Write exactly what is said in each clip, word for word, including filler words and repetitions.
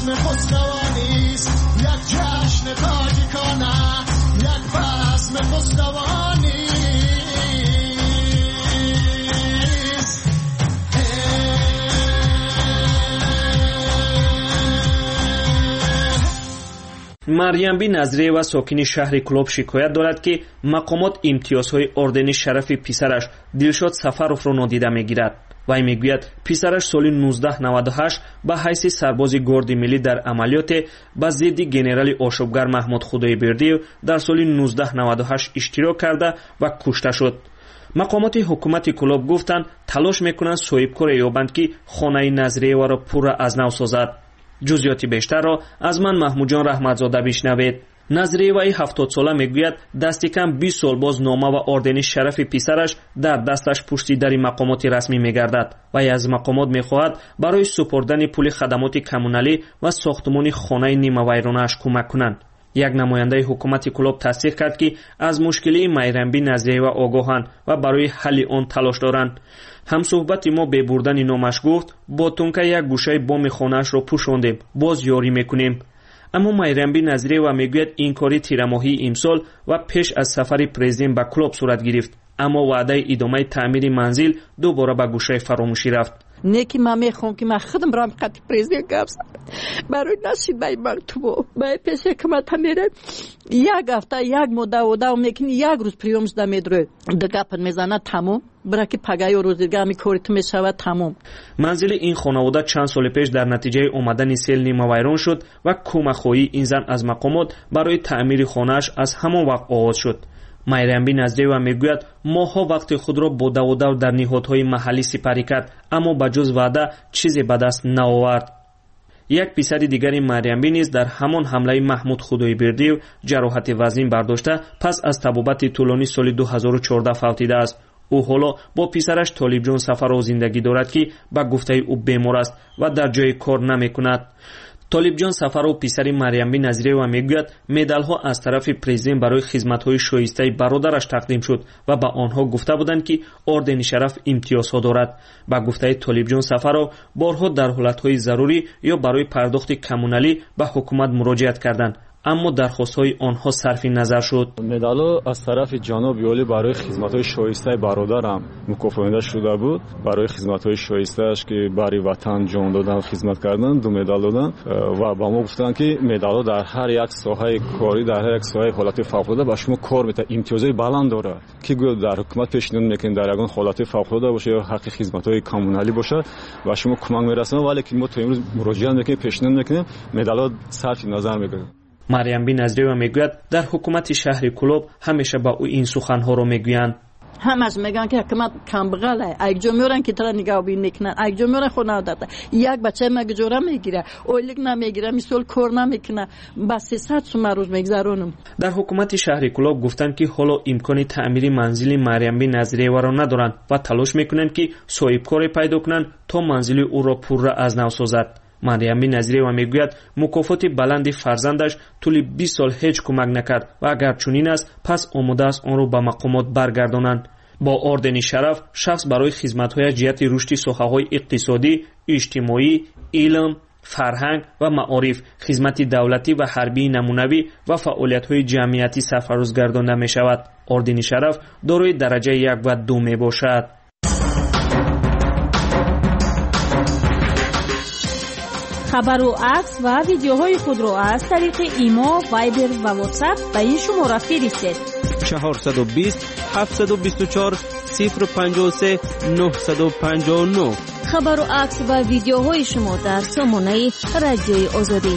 بزم خسروانی است، یک جشن تاجیکانه، یک بزم خسروانی است. مریم بی نظریه و ساکن شهر کلوب شکایت دارد که مقامات امتیازهای اردن شرف پسرش دلشاد سفروف را نادیده میگیرد. وی میگوید پسرش سال نوزده نود و هشت به حیث سرباز گارد ملی در عملیات به ضد گنرال آشوبگر محمود خدایبردی در سال نوزده نود و هشت اشتراک کرده و کشته شد. مقامات حکومت کلوب گفتند تلاش میکنند صاحبکار یابند که خانه نظریه و را پورا از نو سازد. جزئیات بیشتر را از من محمود جان رحمتزاده بشنوید. نظریه وی هفتاد ساله میگوید دستی کم بیست سال باز نامه و اردن شرف پسرش در دستش پشت در مقامات رسمی میگردد و از مقامات میخواهد برای سپردن پول خدمات کمونالی و ساختمان خانه نیمه ویرانه‌اش کمک کنند. یک نماینده حکومت کلوب تصدیق کرد که از مشکلی مریم بی نظریه و آگاهند و برای حل آن تلاش دارند. همصحبت ما به بردن نامش گفت با تونکه یک گوشه بام خانه‌اش را پوشاندیم، باز یاری میکنیم. اما مریم بی نظریه و میگوید این کاری تیر ماهی امسال و پیش از سفر پرزیدنت به کلوب صورت گرفت، اما وعده ادامه تعمیر منزل دوباره به گوشه فراموشی رفت. نیکی من میخوام که من خودم برام قطع پرزیدنت گفت برای نشید بای مکتوب بای پیش حکومت میره یک هفته یک مدت و دو میکنی یک روز پریومش دمیدره دگپن میزنه تمام برای که پگای و روزگاه می کارت میشود تمام. منزل این خانواده چند سال پیش در نتیجه اومدن سیل نیمه ویران شد و کمک‌خواهی این زن از مقامات برای تعمیر خانه‌اش از همان وقت آغاز شد. مریم بی نظریه و میگوید ماها وقت خود را با دو دو در نهادهای محلی سپری کرد اما به جز وعده چیزی به دست نآورد. یک پسر دیگری مریم بی نیز در همان حمله محمود خدایبردی جراحت وزین برداشته پس از طبابت طولانی سال دو هزار و چهارده فوتیده است. او حالا با پسرش طالب جان سفر را زندگی دارد که به گفته او بیمار است و در جای کار نمی کند. طالب جان سفر و پسر مریم بی نظریه و میگوید مدال ها از طرف پرزیدنت برای خدمت های شایسته برادرش تقدیم شد و به آنها گفته بودند که اردن شرف امتیازها دارد. با گفته طالب جان سفر را بارها در حالت های ضروری یا برای پرداخت کمونالی به حکومت مراجعت کردند اما درخواست‌های آنها صرف نظر شد. مدال از طرف جناب یولی برای خدمت‌های شایسته برادرم مکافات شده بود. برای خدمت‌های شایسته‌اش که برای وطن جان دادن خدمت کردن دو مدال دادن و با ما گفتن که مدال در هر یک ساحه کاری در هر یک ساحه حالت فوق‌العاده با شما کار می‌کنه امتیازهای بلند داره که در حکومت پیشنهاد می‌کنه در یگان حالت فوق‌العاده باشه یا حق خدمت‌های کمونالی باشه و شما کمک می‌رسونه ولی که ما تا امروز مراجعه می‌کنیم پیشنهاد می‌کنیم مدال صرف نظر می‌کنیم. مریم بی نظریه و میگوید در حکومت شهر کلوب همیشه با او این سخنها رو میگویند. همش میگن که حکومت کم بغله یک جا میورن که ترا نگاه بین نکنن یک جا میورن خود ناداده یک بچه مگه جوره میگیره اولیک نمیگیره مثل کار نمیکنه بس سیصد سوم روز میگذرونم. در حکومت شهر کلوب گفتند که حالا امکان تعمیر منزل مریم بی نظریه و را ندارند و تلاش میکنند که صاحبکاری پیدا کنند تا منزل او را پورا از نو سازد. مریم بی نظریه و میگوید مکافات بلند فرزندش طول بیست سال هیچ کمک نکرد و اگر چنین است پس آماده است آن را به مقامات برگردانند. با اردن شرف شخص برای خدمت‌های جهت رشد ساحه‌های اقتصادی، اجتماعی، علم، فرهنگ و معارف، خدمت دولتی و حربی نمونوی و فعالیت‌های جمعیتی سرفراز گردانده می‌شود. اردن شرف دارای درجه یک و دو میباشد. خبر و عکس و ویدیوهای خود را از طریق ایما، وایبر و واتساپ به این شماره فرستید. چهارصد و بیست هفتصد و بیست و چهار صفر پنجاه و سه نهصد و پنجاه و نه. خبر و عکس و ویدیوهای شما در سامانه رادیوی آزادی.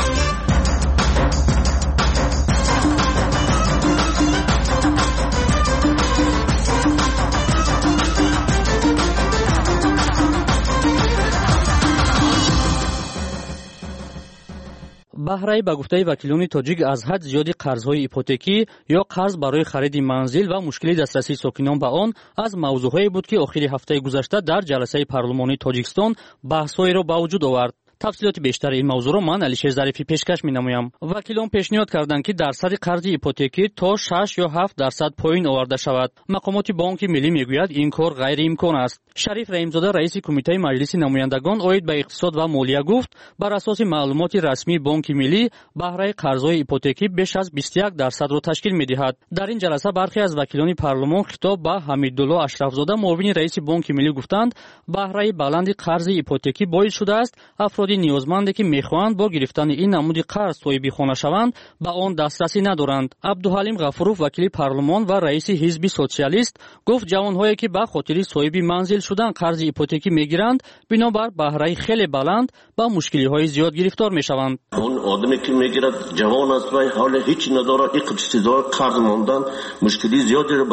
بهره به گفته وکیلان تاجیک از حد زیادی قرض‌های ایپوتکی یا قرض برای خرید منزل و مشکل دسترسی ساکنان به آن از موضوعهایی بود که آخر هفته گذشته در جلسه پارلمانی تاجیکستان بحث‌هایی را به وجود آورد. тафсилоти бештари ин мавзӯъро ман алишер зарифӣ пешкаш менамоям. вакилон пешниҳод карданд ки дарсади қарзи ипотекӣ то шаш ё ҳафт дарсад поин оварда шавад. мақомоти бонки миллӣ мегӯяд ин кор ғайриимкон аст. шариф раҳимзода раиси кумитаи маҷлиси намояндагон оид ба иқтисод ва молия гуфт, бар асоси маълумоти расмии бонки миллӣ баҳраи қарзҳои ипотекӣ беш аз бисту як дарсадро ташкил медиҳад. дар ин ҷаласа бархе аз вакилони парлумон хитоб ба ҳамидулло ашрафзода муовини раиси бонки миллӣ гуфтанд, баҳраи баланди қарзи ипотекӣ боис шудааст афроди ниёзманде ки мехоҳанд бо гирифтани ин намуди қарз соҳиби хона шаванд, ба он дастрасӣ надоранд. абдуҳалим ғафуров вакили парлумон ва раиси ҳизби социалист гуфт, ҷавонҳое ки ба хотири соҳиби манзил шудан қарзи ипотекӣ мегиранд, бинобар баҳраи хеле баланд ба мушкилиҳои зиёд гирифтор мешаванд. он одаме ки мегирад ҷавон аст ва ҳоле ҳеҷ надорад, иқтисодиё қарз мондан мушкили зиёдеро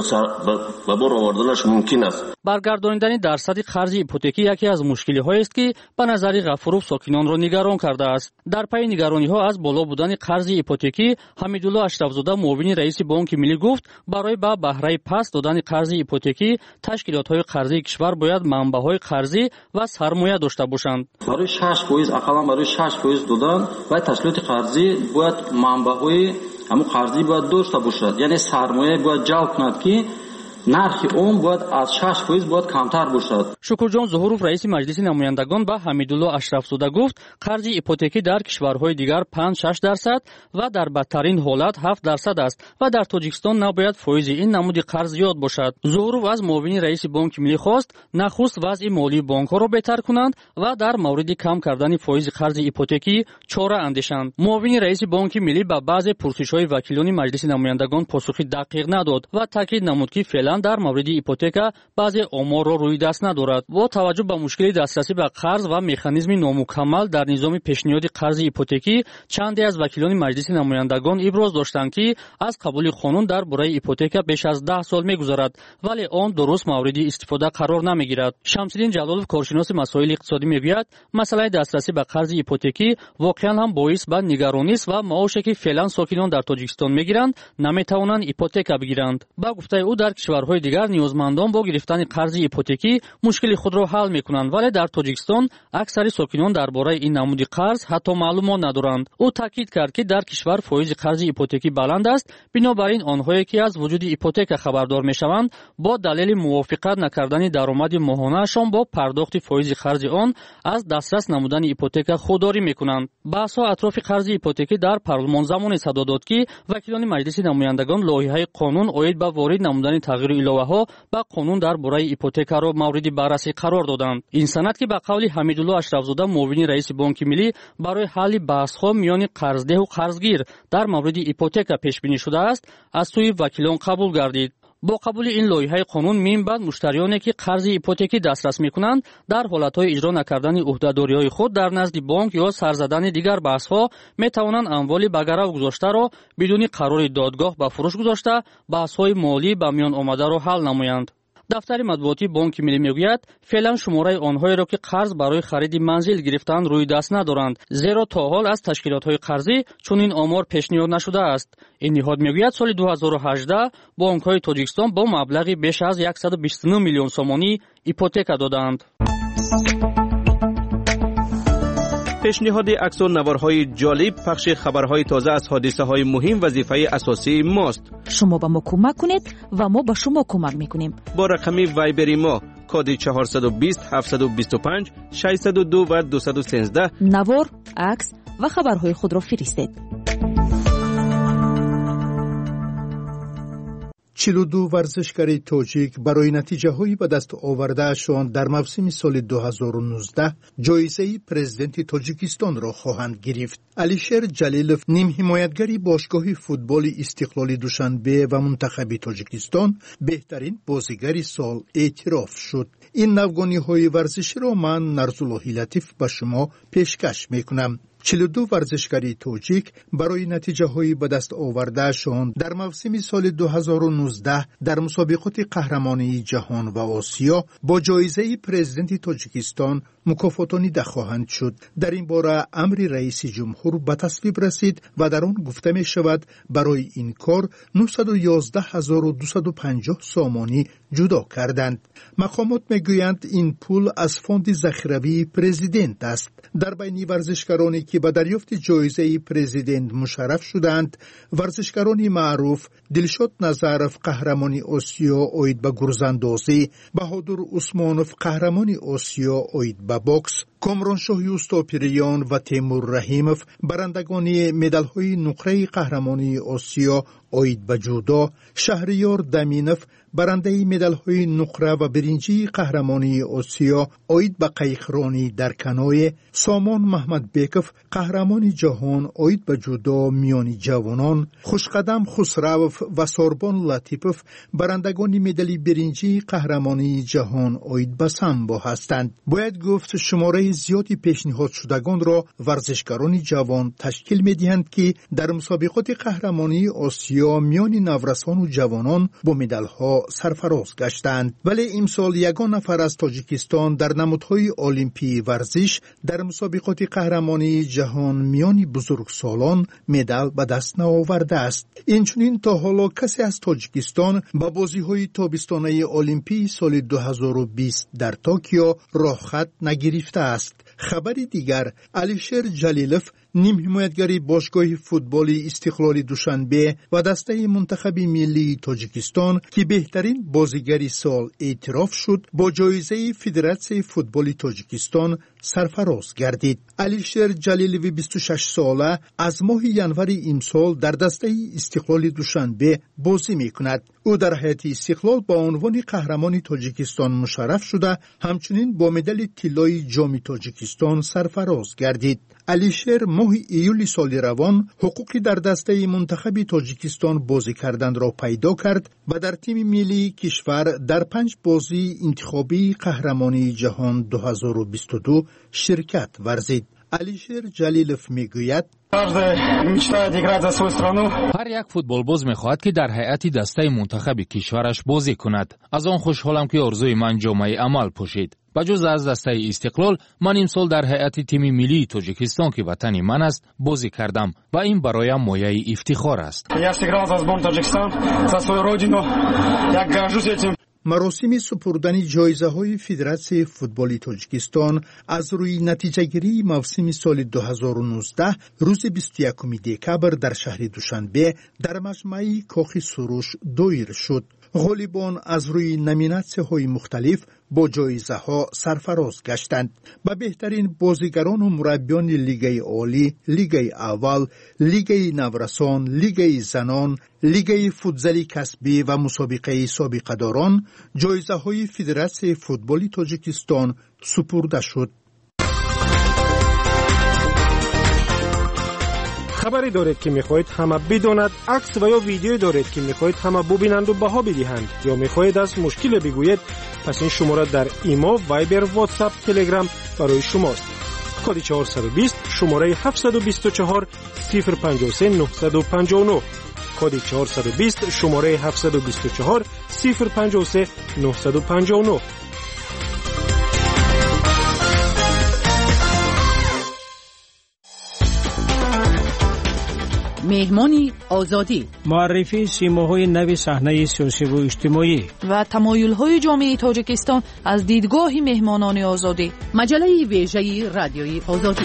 ба бор оварданаш мумкин аст. баргардонидани дарсади қарзи ипотекӣ яке аз мушкилиҳоест ки ба назари ғафуров сокинонро нигарон кардааст. дар пайи нигарониҳо аз боло будани қарзи ипотекӣ, ҳамидулло ашрафзода муовини раиси бонки миллӣ гуфт, барои ба баҳраи паст додани қарзи ипотекӣ ташкилотҳои қарзии кишвар бояд манбаъҳои қарзӣ ва сармоя дошта бошанд. барои шаш фоиз ақаллан барои шаш фоиз додан бояд ташкилоти қарзӣ бояд манбаъҳои ҳамун қарзӣ бояд дошта бошад, яъне сармоя бояд ҷалб кунад ки нархи он бояд аз шаш фоиз бояд камтар бошад. шукурҷон зуҳуров раиси маҷлиси намояндагон ба ҳамидулло ашрафзода гуфт, қарзи ипотекӣ дар кишварҳои дигар панҷ шаш дарсад ва дар бадтарин ҳолат ҳафт дарсад аст ва дар Тоҷикистон набояд фоизи ин намуди қарз зиёд бошад. зуҳуров аз муовини раиси бонки миллӣ хост нахуст вазъи молии бонкҳоро беҳтар кунанд ва дар мавриди кам кардани фоизи қарзи ипотекӣ чора андешанд. муовини раиси бонки миллӣ ба баъзе пурсишҳои вакилони маҷлиси намояндагон посухи дақиқ надод ва таъкид намуд, ки феълан дар мавриди ипотека баъзе оморро рӯи даст надорад. бо таваҷҷӯҳ ба мушкили дастрасӣ ба қарз ва механизми номукаммал дар низоми пешниҳоди қарзи ипотекӣ, чанде аз вакилони маҷлиси намояндагон иброз доштанд, ки аз қабули қонун дар бораи ипотека беш аз даҳ сол мегузарад, вале он дуруст мавриди истифода қарор намегирад. шамсиддин ҷалолов, коршиноси масоили иқтисодӣ, мегӯяд, масъалаи дастрасӣ ба қарзи ипотекӣ воқеан ҳам боис ба нигаронист ва маоше ки феълан сокинон дар Тоҷикистон мегиранд, наметавонанд ипотека бигиранд. ба гуфтаи ӯ, дар кишварҳои дигар ниёзмандон бо гирифтани қарзи ипотекӣ мушкили худро ҳал мекунанд, вале дар Тоҷикистон аксари сокинон дар бораи ин намуди қарз ҳатто маълумот надоранд. ӯ таъкид кард, ки дар кишвар фоизи қарзи ипотекӣ баланд аст, бинобар ин онҳое ки аз вуҷуди ипотека хабардор мешаванд, бо далели мувофиқат накардани даромади моҳонаашон бо пардохти фоизи қарзи он аз дастрас намудани ипотека худдорӣ мекунанд. баҳсҳо атрофи қарзи ипотекӣ дар парлумон замоне садо дод, ки вакилони маҷлиси намояндагон лоиҳаи қонун оид ба ворид намудани тағйиру иловаҳо ба қонун дар бораи ипотекаро мавриди баррасӣ қарор доданд. ин санад, ки ба қавли ҳамидулло ашрафзода муовини раиси бонки миллӣ, барои ҳалли баҳсҳо миёни қарздеҳу қарзгир дар мавриди ипотека пешбинӣ шудааст, аз сӯи вакилон қабул гардид. бо қабули ин лоиҳаи қонун минбаъд муштариёне ки қарзи ипотекӣ дастрас мекунанд, дар ҳолатҳои иҷро накардани уҳдадориҳои худ дар назди бонк ё сарзадани дигар баҳсҳо метавонанд амволи ба гарав гузоштаро бидуни қарори додгоҳ ба фурӯш гузошта, баҳсҳои молӣ ба миён омадаро ҳал намоянд. дафтари матбуоти бонки миллӣ мегӯяд, феълан шумораи онҳоеро ки қарз барои хариди манзил гирифтаанд рӯи даст надоранд, зеро то ҳол аз ташкилотҳои қарзӣ чунин омор пешниҳод нашудааст. ин ниҳод мегӯяд, соли ду ҳазору ҳаждаҳ бонкҳои Тоҷикистон бо маблағи беш аз яксаду бисту нӯ миллион сомонӣ ипотека доданд. пешниҳоди аксонаварҳои ҷолиб, пахши хабарҳои тоза аз ҳодисаҳои муҳим вазифаи асосии мост. шумо ба мо кӯмак кунед ва мо ба шумо кӯмак мекунем. бо рақами вайбери мо коди чаҳорсаду бист ҳафтсаду бисту панҷ шашсаду ду ва дусаду сенздаҳ навор, акс ва хабарҳои худро фиристед. чилу ду варзишгари тоҷик барои натиҷаҳои ба даст овардаашон дар мавсими соли ду ҳазору нуздаҳ ҷоизаи президенти Тоҷикистонро хоҳанд гирифт. Алишер Ҷалилов, нимҳимоятгари бошгоҳи футболи Истиқлоли Душанбе ва мунтахаби Тоҷикистон, беҳтарин бозигари сол эътироф шуд. ин навгониҳои варзиширо ман Нарзуллоҳи Латиф ба шумо пешкаш мекунам. چهل و دو ورزشکاری توجیک برای نتیجه های به دست آوردهشان در موسم سال دو هزار و نوزده در مسابقات قهرمانی جهان و آسیا با جایزه پرزیدنت تاجیکستان مکافاتانیده خواهند شد. در این باره امر رئیس جمهور به تصویب رسید و در آن گفته می شود برای این کار نهصد و یازده هزار و دویست و پنجاه سامانی جدا کردند. مقامات میگویند این پول از فوند ذخیروی پرزیدنت است. در بین ورزشکارانی که به دریافت جایزه پرزیدنت مشرف شدند، ورزشکارانی معروف دلشاد نظرف قهرمانی آسیا اوید به گرزاندازی، بهادر عثمانوف قهرمانی آسیا اوید به باکس، کامرانشاه یوستاپیریان و تیمور رحیموف برندگانی مدال‌های نقره قهرمانی آسیا اوید به جودو، شهریار دمینوف برنده مدال‌های نقره و برنجی قهرمانی آسیا اوید به قایقرانی در کنوی، سامان محمد بیکوف قهرمانی جهان اوید به جودو میانی جوانان، خوشقدم خسروف و ساربان لطیفوف برندگان مدال برنجی قهرمانی جهان اوید به سامبو هستند. باید گفت شماره زیادی پیشنهاد شدگان را ورزشکاران جوان تشکیل می‌دهند که در مسابقات قهرمانی آسیا میان نورسان و جوانان با مدال‌ها سرفراز گشتند. ولی امسال یگان نفر از تاجیکستان در نمودهای المپی ورزش در مسابقات قهرمانی جهان میان بزرگسالان مدال به دست نآورده است. اینچنین تا حالا کسی از تاجیکستان به بازی‌های تابستانه المپی سال دو هزار و بیست در توکیو راه خط نگرفته است. خبری دیگر، علیشیر جلیلوف نیم حمایتگری باشگاه فوتبال استقلال دوشنبه و دسته منتخب ملی تاجیکستان که بهترین بازیگر سال اعتراف شد با جایزه فدراسیون فوتبال تاجیکستان سرفراز گردید. علیشیر جلیلوی بیست و شش ساله از ماه ژانویه امسال در دسته استقلال دوشنبه بازی میکند. او در حیات استقلال با عنوان قهرمان تاجیکستان مشرف شده، همچنین با مدال طلای جام تاجیکستان سرفراز گردید. علیشیر ماه ایول سال روان حقوقی در دسته منتخب تاجیکستان بازی کردن را پیدا کرد و در تیم ملی کشور در پنج بازی انتخابی قهرمانی جهان دو هزار و بیست و دو شرکت ورزید. علیشیر جلیلوف میگوید هر یک فوتبالباز میخواهد که در هیئت دسته منتخب کشورش بازی کند. از آن خوشحالم که آرزوی من جامعه عمل پوشید. بجز از دسته استقلال، من امسال در هیئت تیم ملی تاجیکستان که وطن من است بازی کردم و این برایم مایه افتخار است. مراسم سپردن جایزه های فدراسیون فوتبال تاجیکستان از روی نتیجه گیری موسم سال دو هزار و نوزده روز بیست و یکم دکبر در شهر دوشنبه در مجمع کاخ سروش دایر شد. غالبان از روی نامیناسیون های مختلف با جایزه ها سرفراز گشتند. به بهترین بازیگران و مربیان لیگ عالی، لیگ اول، لیگ نورسان، لیگ زنان، لیگ فوتزال کسبی و مسابقه سابقه داران جایزه های فدراسیون فوتبال تاجیکستان سپرده شد. خبری دارید که میخواهید همه بداند، عکس و یا ویدیویی دارید که میخواهید همه ببینند و بها بدهند، یا میخواهید از مشکل بگویید، پس این شماره در ایما، وایبر، واتساپ، تلگرام برای شماست. کد چهارصد و بیست شماره هفتصد و بیست و چهار صفر پنجاه و سه نهصد و پنجاه و نه. کد چهارصد و بیست شماره هفتصد و بیست و چهار صفر پنجاه و سه نهصد و پنجاه و نه. مهمانی آزادی، معرفی سیماهای نو صحنه سیاسی و اجتماعی و تمایل‌های جامعه تاجیکستان از دیدگاه مهمانان آزادی. مجله ویژه رادیوی آزادی.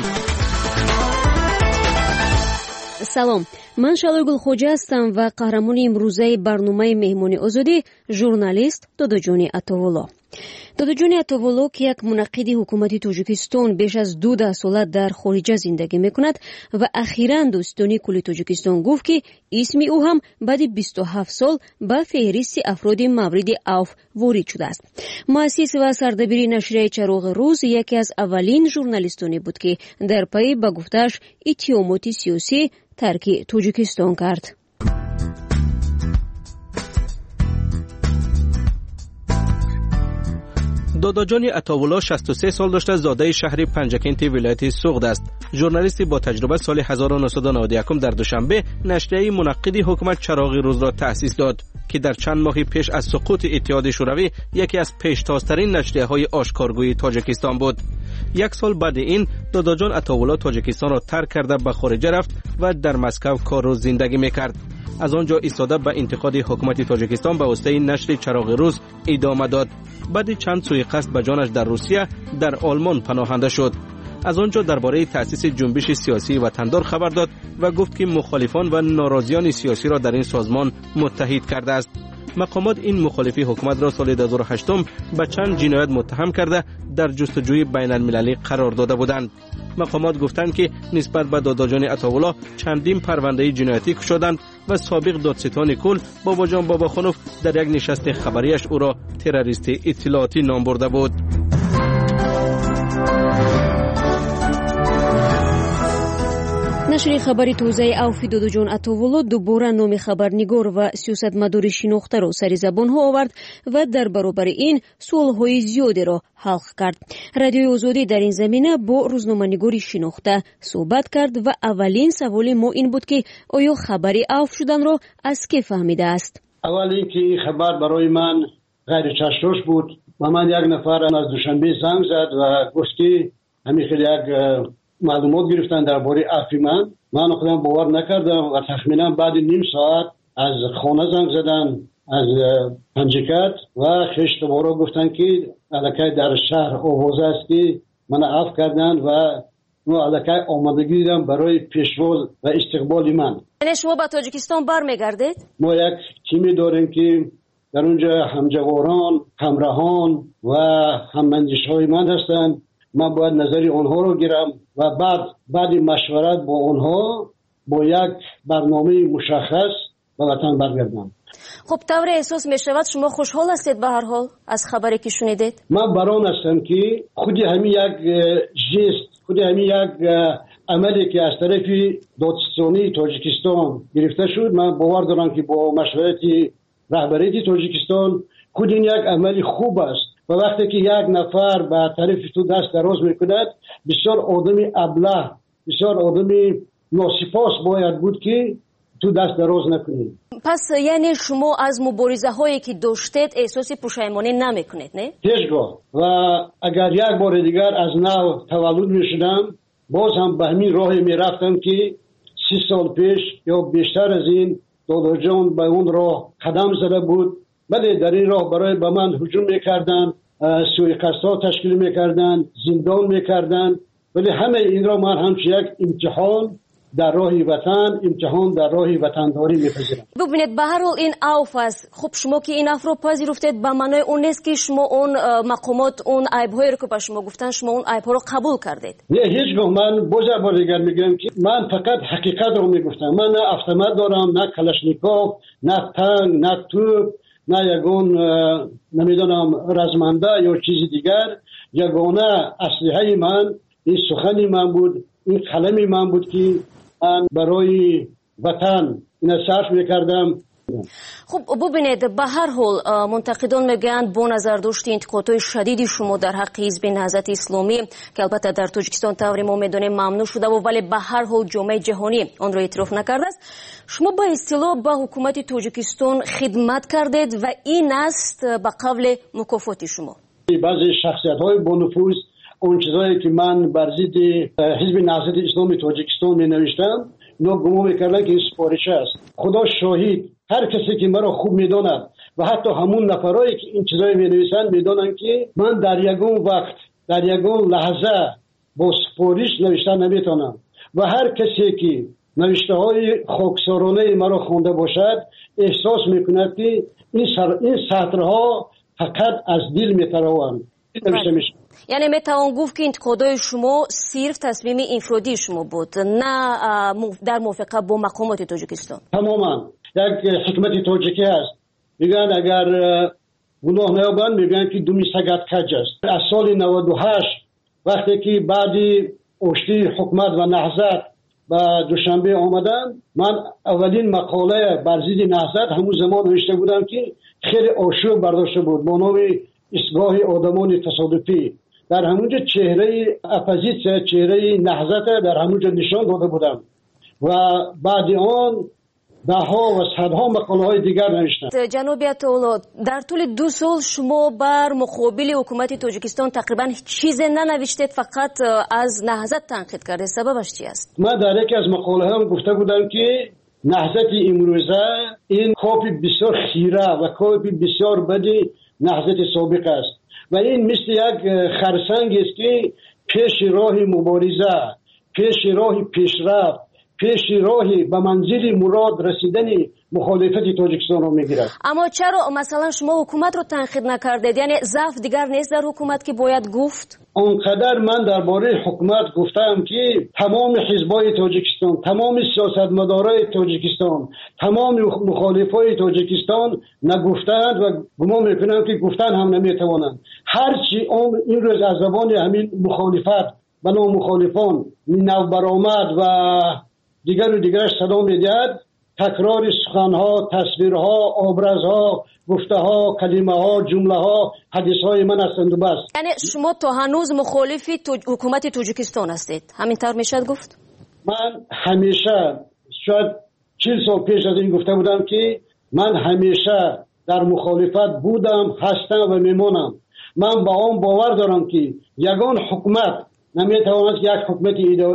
سلام، من شالوی خوجا هستم و قهرمان امروزه برنامه مهمانی آزادی ژورنالیست داداجان عطاوالو. داداجان عطاوالو که یک منقد حکومتی تاجیکستان بیش از دو ده ساله در خارج زندگی میکند و اخیراً دوستانی کل تاجیکستان گفت که اسم او هم بعد بیست و هفت سال به فهرست افراد مورد عفو وارد شده است. مؤسس و سردبیر نشریه چراغ روز یکی از اولین ژورنالیستانی بود که در پی به گفتش اتهامات سیاسی ترک تاجیکستان کرد. داداجان عطاولا شصت و سه سال داشته، زاده شهر پنجکنت ولایت سوغد است. ژورنالیستی با تجربه سال هزار و نهصد و نود و یک در دوشنبه نشریه منقدی حکومت چراغ روز را تأسیس داد که در چند ماه پیش از سقوط اتحاد شوروی یکی از پیشتازترین نشریه‌های آشکارگوی تاجیکستان بود. یک سال بعد این داداجان عطاولا تاجیکستان را ترک کرده به خارج رفت و در مسکو کار و زندگی میکرد. از آنجا ایستاده به انتقاد حکومت تاجیکستان به واسطه نشر چراغ روز ادامه داد. بعد چند سوءقصد به جانش در روسیه در آلمان پناهنده شد. از آنجا درباره تأسیس جنبش سیاسی وطندار خبر داد و گفت که مخالفان و ناراضیان سیاسی را در این سازمان متحد کرده است. مقامات این مخالفی حکومت را سال دو هزار و هشت به چند جنایت متهم کرده در جستجوی بین المللی قرار داده بودند. مقامات گفتند که نسبت به داداجان عطاولا چندین پرونده جنایتی کشیدند و سابق دادستان کل باباجان باباخانوف در یک نشست خبریش او را تروریست اطلاعاتی نام برده بود. نشر خبری توزیع اوفی داداجان عطاولا دوباره نام خبرنگار و سیاستمدار شناخته را سر زبان ها آورد و در برابر این سوالهای زیادی را حل کرد. رادیوی آزادی در این زمینه با روزنامه‌نگاری شناخته صحبت کرد و اولین سوال ما این بود که آیا خبری اوف شدن را از کی فهمیده است؟ اول اینکه این خبر برای من غیر چشم‌دوش بود و من یک نفر از دوشنبه زنگ زد و گفت که همین خیلی یک معلومات گرفتن درباره افی من من خودم باور نکردم و تخمینا بعد نیم ساعت از خانه زنگ زدن از پنجکت و خشت بارا گفتن که الکی در شهر آوازه است که من اف کردن و ما الکی آمادگی دیدم برای پیشواز و استقبال من. یعنی شما به تاجیکستان برمیگردید؟ ما یک تیمی داریم که در اونجا همجواران، همراهان و هماندیش‌های من هستند. من باید نظری آنها رو گیرم و بعد بعد مشورت با آنها با یک برنامه مشخص به وطن برگردم. خب طور احساس می شود شما خوشحال هستید به هر حال از خبری که شنیدید؟ من بران هستم که خودی همین یک جست، خودی همین یک عملی که از طرف دادستانی تاجیکستان گرفته شد، من باور دارم که با مشورت رهبری تاجیکستان خود این یک عملی خوب است. و وقتی که یک نفر به طرف تو دست دراز میکند بسیار آدمی ابله، بسیار آدمی ناسپاس باید بود که تو دست دراز نکنید. پس یعنی شما از مبارزه هایی که داشتید احساس پشیمانی نمیکنید نه؟ هیچگاه. و اگر یک بار دیگر از نو تولد میشدم باز هم به همین راهی میرفتم که سی سال پیش یا بیشتر از این داداجان به اون راه قدم زده بود. ولی در این راه برای به من هجوم میکردن، سوءقصدها تشکیل میکردن، زندان میکردن، ولی همه این را من همچه یک امتحان در راه وطن، امتحان در راه وطنداری میپذیرم. ببینید به هر حال این اوف است. خب شما که این اف رو پذیرفتید به معنای اون نیست که شما اون مقامات اون عیب‌هایی رو که به شما گفتن شما اون عیب‌ها رو قبول کردید. نه هیچگاه. من باز بار دیگر میگم که من فقط حقیقت رو میگفتم. من نه اتومات دارم، نه کلاشنیکوف، نه تانک، نه توپ، نه یگون نمیدونم رزمنده یا چیز دیگر. یگانه اسلحه من این سخنی من بود، این قلمی من بود که من برای وطن این صرف میکردم. خب ببینید به هر حال منتقدان میگن با نظر داشت انتقادهای شدیدی شما در حق حزب نهضت اسلامی که البته در تاجیکستان طوری ما میدونیم ممنوع شده و ولی به هر حال جامعه جهانی آن را اعتراف نکرده است، شما به اصطلاح به حکومت تاجیکستان خدمت کردید و این است به قول مکافات شما. بعضی شخصیت های با نفوذ اون چیزایی که من بر ضد حزب نهضت اسلامی تاجیکستان می نوشتم اینا گمان میکردن که این سفارش است. خدا شاهد هر کسی که مرا خوب میداند و حتی همون نفرایی که این چیزایی می نویسند میدانند که من در یگون وقت در یگون لحظه با سفارش نوشتن نمیتونم و هر کسی که نوشته های خاکسارانه مرا خونده باشد احساس میکند که این سر این سطرها فقط از دل میتراوند. یعنی میتوان گفت که انتقادهای شما صرف تصمیم انفرادی شما بود نه در موافقت با مقامات تاجیکستان؟ تماما یک حکمت تاجیکی هست، میگن اگر گناه نیابند میگن که دومی سگت کج است. از سال نود و هشت وقتی که بعدی اشتی حکومت و نهضت به دوشنبه آمدن، من اولین مقاله بر ضد نهضت همون زمان نوشته بودم که خیلی آشوب برداشته بود با نام ایستگاه آدمان تصادفی، در همونجا چهره اپوزیسیون، چهره نهضت در همونجا نشان داده بودم و بعد آن ده ها و صدها مقاله های دیگر نوشتم. جناب عطاالله، در طول دو سال شما بر مقابل حکومت تاجیکستان تقریبا چیزی ننوشتید، فقط از نهضت تنقید کردید. سببش چی است؟ من در یکی از مقاله هم گفته بودم که نهضت امروزه این کاپی بسیار خیره و کاپی بسیار بدی نهضت سابق است و این مثل یک خرسنگ است که پیش راه مبارزه، پیش راه پیشرفت، پیش راهی به منزل مراد رسیدن مخالفت تاجیکستان رو میگیرد. اما چرا مثلا شما حکومت رو تنقید نکردید؟ یعنی ضعف دیگر نیست در حکومت که باید گفت؟ اونقدر من درباره حکومت گفتم که تمام حزبای تاجیکستان، تمام سیاستمدارای تاجیکستان، تمام مخالفای تاجیکستان نگفتند و گمان میکنم که گفتن هم نمیتوانند. هرچی این روز از زبان همین مخالفت و نام مخالفان نو برآمد و دیگر و دیگرش صدا میدهد، تکرار سخنها، تصویرها، آبرزها، گفته‌ها، کلمه‌ها، جمله‌ها، حدیث‌های من هستند و بس. یعنی شما تا هنوز مخالفی تو... حکومت تاجیکستان هستید، همینطور میشد گفت؟ من همیشه شاید چهل سال پیش از این گفته بودم که من همیشه در مخالفت بودم، هستم و میمانم. من با آن باور دارم که یگان حکومت نمیتواند یک حکومت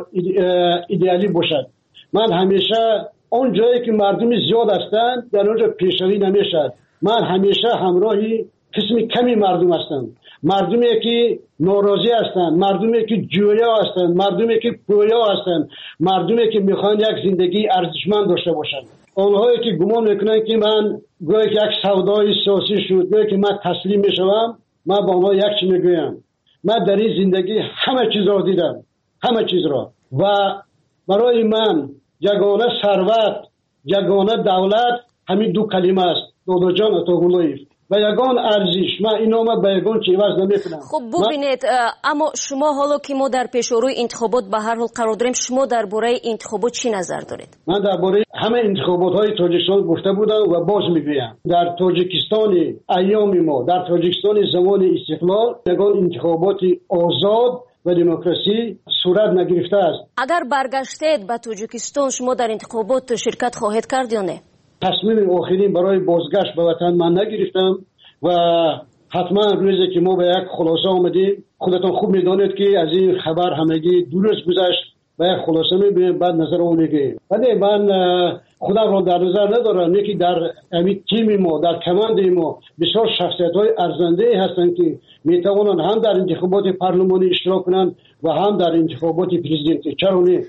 ایدئالی باشد. من همیشه اون جایی که مردم زیاد هستند در اونجا پیشروی نمیشد. من همیشه همراهی قسم کمی مردم هستم، مردمی که ناراضی هستند، مردمی که جویا هستند، مردمی که پویا هستند، مردمی که میخوان یک زندگی ارزشمند داشته باشند. اونهایی که گمان میکنن که من گویا که یک سودای سیاسی شد، گویا که من تسلیم میشوم، من با اونها یک چی میگویم. من در این زندگی همه چیز را دیدم، همه چیز را، و برای من یگانه ثروت، یگانه دولت همین دو کلمه است، دادا جان عطاالله، و یگان ارزش. من اینا ما به یگان چی عوض نمیکنم. خب ببینید، اما شما حالا که ما در پیشروی انتخابات به هر حال قرار داریم، شما درباره انتخابات چی نظر دارید؟ من درباره همه انتخابات های تاجیکستان گفته بودم و باز میگویم، در تاجیکستان ایام ما، در تاجیکستان زمان استقلال، یگان انتخابات آزاد و دموکراسی صورت نگرفته است. اگر برگشتید به تاجیکستان، شما در انتخابات شرکت خواهید کرد یا نه؟ تصمیم آخرین برای بازگشت به وطن من نگرفتم و حتما روزی که ما به یک خلاصه آمدیم، خودتان خوب میدانید که از این خبر همگی درست گذشت و یک خلاصه میبینیم بعد نظر اون میگیم. ولی من خودم را در نظر ندارم، یکی در همین تیم ما، در کماند ما بسیار شخصیت های ارزنده هستند که میتوانند هم در انتخابات پارلمانی اشتراک کنند و هم در انتخابات پرزیدنتی. چرا نه؟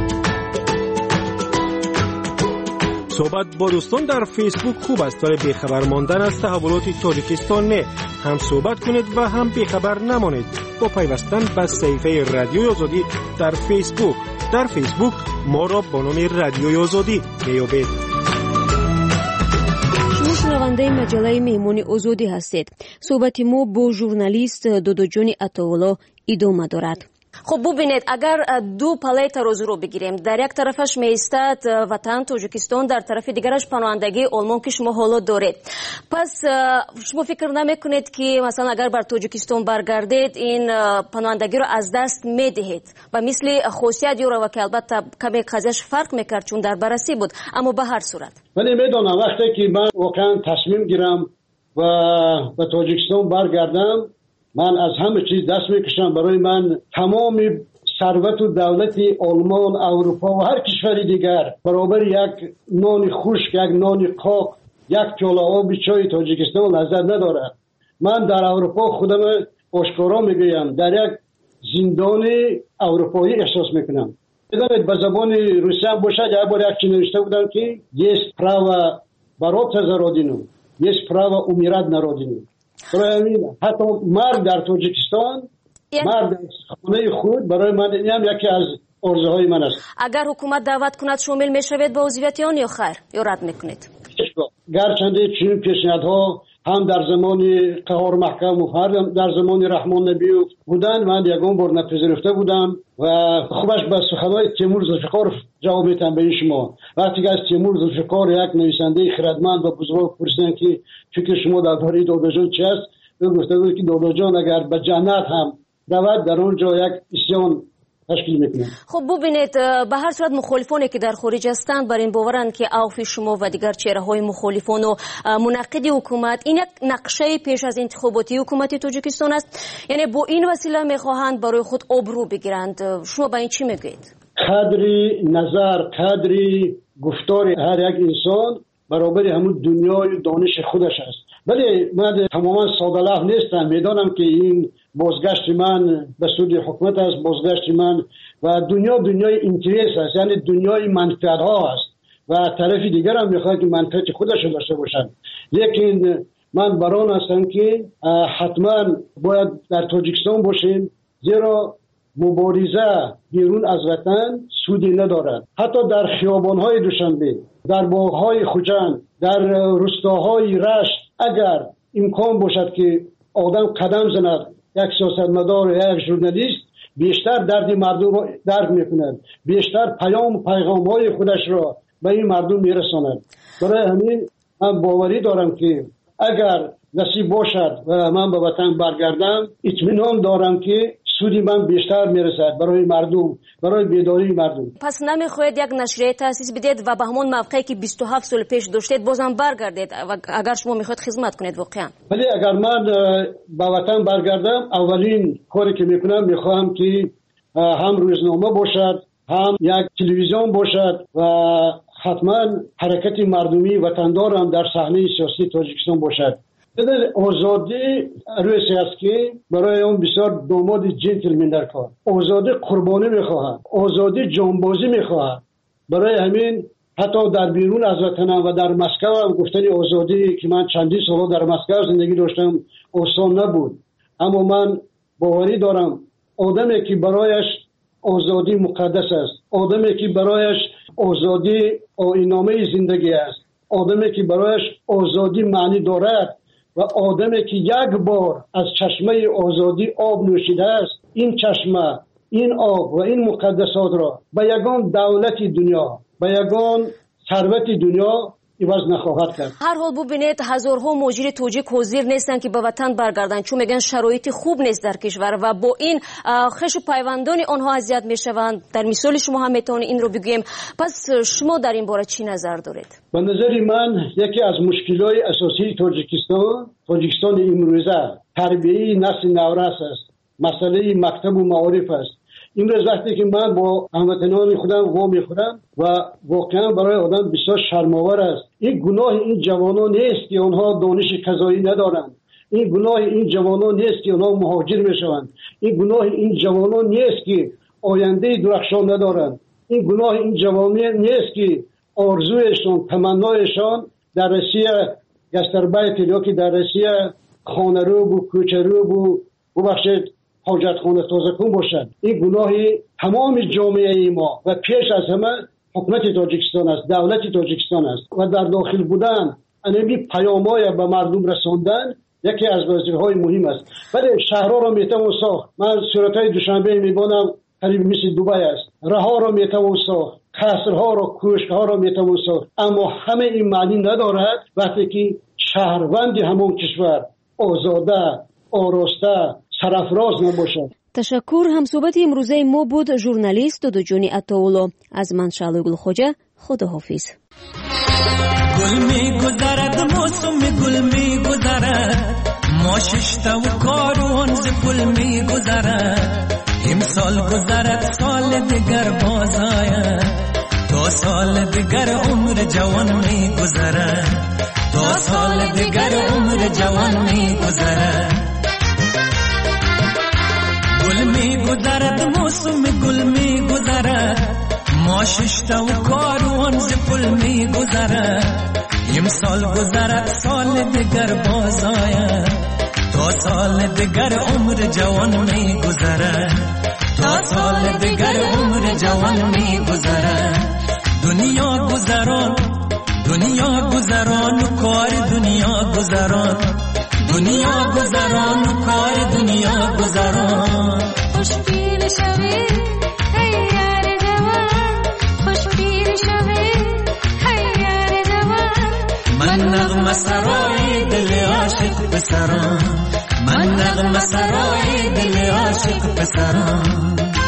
صحبت با دوستان در فیسبوک خوب است، ولی بیخبر ماندن از تحولات تاجیکستان نه. هم صحبت کنید و هم بیخبر نمانید با پیوستن به صفحه رادیوی آزادی در فیسبوک. در فیسبوک ما را با نام رادیوی آزادی میابید. شما شنونده مجله مهمون آزادی هستید. صحبت ما با ژورنالیست دادا جان عطاالله ادامه دارد. خب ببینید، اگر دو پله ترازو رو بگیریم، در یک طرفش میستد وطن تاجیکستان، در طرف دیگرش پناهندگی آلمان که شما حالا دارید. پس شما فکر نمیکنید که مثلا اگر بر تاجیکستان برگردید این پناهندگی رو از دست میدهید و مثل خاصیت یورا و که البته کمی قضیهش فرق میکرد چون در بررسی بود، اما به هر صورت ولی میدونم وقتی که من واقعا تصمیم گیرم و به تاجیکستان برگردم، من از همه چیز دست میکشم. برای من تمام ثروت و دولت آلمان، اروپا و هر کشور دیگر برابر یک نان خشک، یک نان قاق، یک پیاله آب چای تاجیکستان لذت نداره. من در اروپا خودم آشکارا میگویم در یک زندان اروپایی احساس میکنم. بدانید به زبان روسی هم باشد، یک بار یک چی نوشته بودم که есть право бороться за родину, есть право умирать на родину. برای حتی مرد در تاجیکستان، مرد در خانه خود، برای من این هم یکی از آرزوهای من است. اگر حکومت دعوت کند شامل میشوید به عضویت آن یا خیر یا رد میکنید؟ گرچنده چنین پیشنهادها هم در زمان قهار محکم و هم در زمان رحمان نبیوف بودن، من یگان بار نپذیرفته بودم و خوبش به سخنهای تیمور ذوالفقار جواب میدم به شما. وقتی که از تیمور ذوالفقار یک نویسنده خردمند و بزرگ پرسیدن که فکر شما درباره دادا جان چی است، او گفته بود که دادا جان اگر به جنت هم رود در اونجا یک اسیان تشکیل میکنه. خب ببینید به هر صورت مخالفانی که در خارج هستند بر این باورند که اوف شما و دیگر چهره های مخالفان و منقدی حکومت این یک نقشه پیش از انتخاباتی حکومت تاجیکستان است، یعنی با این وسیله میخواهند برای خود آبرو بگیرند. شما با این چی میگویید؟ قدری نظر، قدری گفتار هر یک انسان برابر همون دنیای دانش خودش است. ولی من تماما ساده لوح نیستم، میدانم که این بازگشت من به سود حکومت است، بازگشت من و دنیا دنیای اینترس است، یعنی دنیای منفعت ها است و طرف دیگر هم میخواد که منفعت خودش داشته باشد. لیکن من بران هستم که حتما باید در تاجیکستان باشیم، زیرا مبارزه بیرون از وطن سودی ندارد. حتی در خیابان‌های دوشنبه، در باغ‌های خوجند، در روستاهای رشت اگر امکان باشد که آدم قدم زند، یک سیاستمدار یا یک ژورنالیست بیشتر درد مردم را درک می‌کند، بیشتر پیام و پیغام‌های خودش را به این مردم می‌رساند. برای همین من باوری دارم که اگر نصیب باشد و من به وطن برگردم، اطمینان دارم که سودی من بیشتر میرسد برای مردم، برای بیداری مردم. پس نمیخواید یک نشریه تاسیس بدید و به همون موقعی که بیست و هفت سال پیش داشتید بازم برگردید اگر شما میخواید خدمت کنید واقعا؟ ولی اگر من به وطن برگردم، اولین کاری که میکنم میخواهم که هم روزنامه باشد، هم یک تلویزیون باشد و حتما حرکت مردمی وطندار هم در صحنه سیاسی تاجیکستان باشد. آزادی روی است که برای اون بسیار داماد جنتلمن در کار. آزادی قربانی میخواهد، آزادی جانبازی میخواهد. برای همین حتی در بیرون از وطنم و در مسکو هم گفتن آزادی که من چندی سال در مسکو زندگی داشتم آسان نبود، اما من باوری دارم آدمی که برایش آزادی مقدس است، آدمی که برایش آزادی آیین‌نامه زندگی است، آدمی که برایش آزادی معنی دارد و آدمی که یک بار از چشمه آزادی آب نوشیده است، این چشمه، این آب و این مقدسات را به یگان دولت دنیا، به یگان ثروت دنیا عوض نخواهد کرد. هر حال ببینید هزارها مهاجر تاجیک حاضر نیستن که به وطن برگردن چون میگن شرایط خوب نیست در کشور و با این خش و پیوندان آنها اذیت میشوند. در مثال شما هم میتونید این رو بگیم. پس شما در این باره چی نظر دارید؟ به نظر من یکی از مشکلات اساسی تاجیکستان تاجیکستان امروزه تربیت نسل نورس است، مسئله مکتب و معارف است. این روز وقتی که من با هموطنان خودم وا میخورم و واقعا برای آدم بسیار شرم‌آور است. این گناه این جوانان نیست که آنها دانش قضایی ندارند، این گناه این جوانان نیست که آنها مهاجر میشوند، این گناه این جوانان نیست که آینده درخشان ندارند، این گناه این جوانان نیست که آرزویشان، تمنایشان در روسیه گستربیت یا که در روسیه خانه رو و کوچه رو و ببخشید حاجت خانه تازه کن باشد. این گناه تمام جامعه ما و پیش از همه حکومت تاجیکستان است، دولت تاجیکستان است و در داخل بودن انمی پیام‌های به مردم رساندن یکی از وظیفه‌های مهم است. ولی شهرها را میتوان ساخت. من صورت‌های دوشنبه میبینم قریب مثل دبی است. رها را میتوان ساخت، قصرها را، کوشک‌ها را میتوان ساخت، اما همه این معنی ندارد وقتی که شهروند همون کشور آزاده، آراسته، سرافراز نباشد. تشکر. همصحبت امروزه ما بود ژورنالیست دودجانی عطاولو. از من شعله گلخوجه. خداحافظ. گل می گذرد موسم گل می گذرد، ما ششتا و کاروان ز گل می گذرد، امسال گذرد سال دیگر باز آید، تا سال دیگر عمر جوان می گذرد، تا سال دیگر عمر جوان می گذرد. گل می گذرد موسم گل می گذرد، ما ششتا و کاروان ز پل می گذرد، امسال گذرد سال دیگر باز آید، تا سال دیگر عمر جوان می گذرد، تا سال دیگر عمر جوان می گذرد. دنیا گذران دنیا گذران و کار دنیا گذران، دنیا گذران و کار دنیا گذران. خوشبین شوی ای یار جوان، خوشبین شوی ای یار جوان. من نغمه سرای دل عاشق بسران، من نغمه سرای دل عاشق پسران.